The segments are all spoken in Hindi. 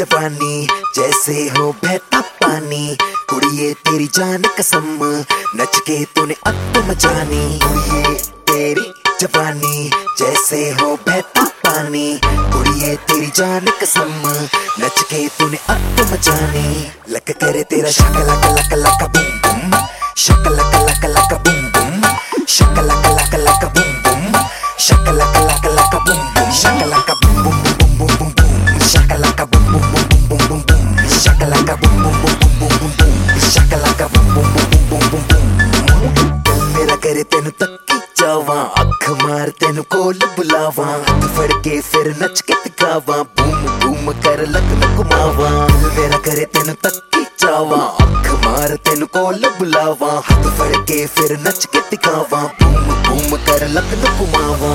जवानी जैसे हो बहता पानी। कुड़िए तेरी जान कसम नच के तूने अत मचानी। कुड़िए तेरी जवानी जैसे हो बहता पानी। कुड़िए तेरी जान कसम नच के तूने अत मचानी। लक करे तेरा शकला कला कला का बूम बूम, शकला कला कला का बूम बूम, शकला कला कला का बूम बूम, शकला कला कला का बूम बूम, शकला का boom boom boom boom boom boom, शकला का boom boom boom boom boom boom, शकला का boom boom boom boom boom boom, शकला का boom boom boom boom boom boom. दिल मेरा करे तेनु तक्की जावा, अख मार तेनु कोल बुलावा, हाथ फड़ के फिर नच के दिखावा, बूम बूम कर लक घुमावा। दिल मेरा करे तेनु तक्की जावा, अख मार तेनु कोल बुलावा, हाथ फड़ के फिर नच के दिखावा, बूम बूम कर लक घुमावा।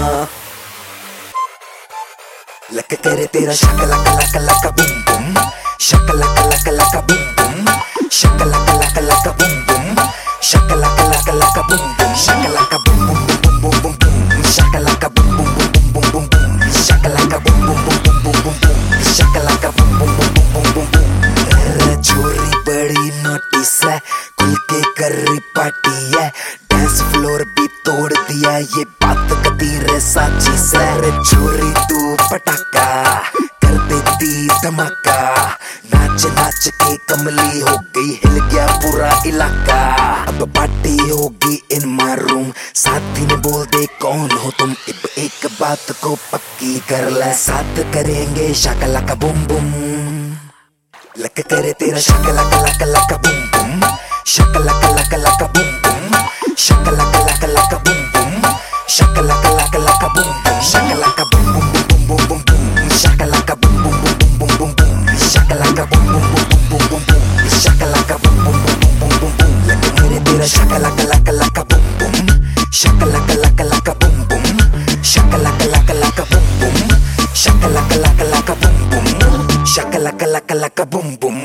लक करे तेरा शकला कला कला का बूम बूम, शकला कला कला का बूम बूम, शकला कला कला का बूम बूम, शकला कला कला का बूम बूम, शकला का boom boom boom boom boom, शकला का boom boom boom boom boom, शकला का boom boom boom boom boom, शकला का boom boom boom boom boom. छोरी बड़ी नोटिस है, खुल के कर रही पार्टी है, डांस फ्लोर भी तोड़ दिया, ये बात कदीर साची से। छोरी तू पटाखा कर देती धमाका, नाच नाच के कमली हो गई, हिल गया पूरा इलाका। अब पार्टी होगी इन माय रूम, साथी ने बोल दे कौन हो तुम, अब एक बात को पक्की कर ले, साथ करेंगे शकला का बूम बूम। लक करे तेरा शकला कला कला का बूम बूम, शकला कला कला का बूम बूम, शकला कला कला का बूम बूम, शकला कला कला का बूम बूम, शकला का boom boom boom boom boom, शकला का boom boom boom boom boom, शकला का boom boom boom boom boom, शकला का बूम बूम बूम बूम। लक करे तेरा शकला कला कला का बूम बूम, शकला कला कला का बूम बूम, शकला कला कला का बूम बूम, शकला कला कला का बूम बूम, शकला कला कला का बूम बूम।